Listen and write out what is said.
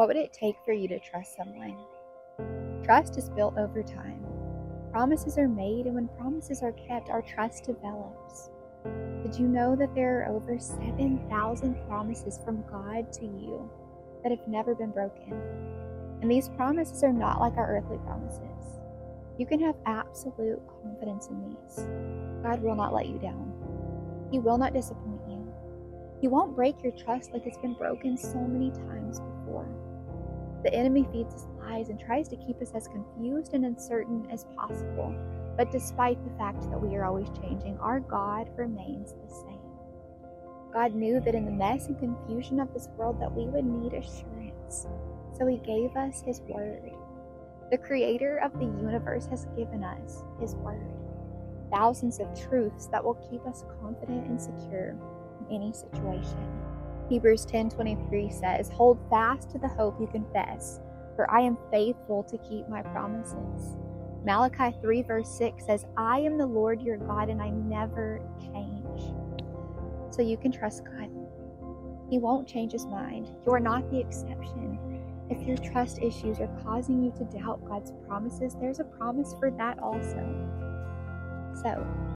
What would it take for you to trust someone? Trust is built over time. Promises are made, and when promises are kept, our trust develops. Did you know that there are over 7,000 promises from God to you that have never been broken? And these promises are not like our earthly promises. You can have absolute confidence in these. God will not let you down. He will not disappoint you. He won't break your trust like it's been broken so many times before. The enemy feeds us lies and tries to keep us as confused and uncertain as possible. But despite the fact that we are always changing, our God remains the same. God knew that in the mess and confusion of this world that we would need assurance. So he gave us his word. The creator of the universe has given us his word. Thousands of truths that will keep us confident and secure in any situation. Hebrews 10:23 says, "Hold fast to the hope you confess, for I am faithful to keep my promises." Malachi 3 verse 6 says, "I am the Lord your God and I never change." So you can trust God. He won't change his mind. You are not the exception. If your trust issues are causing you to doubt God's promises, there's a promise for that also. So,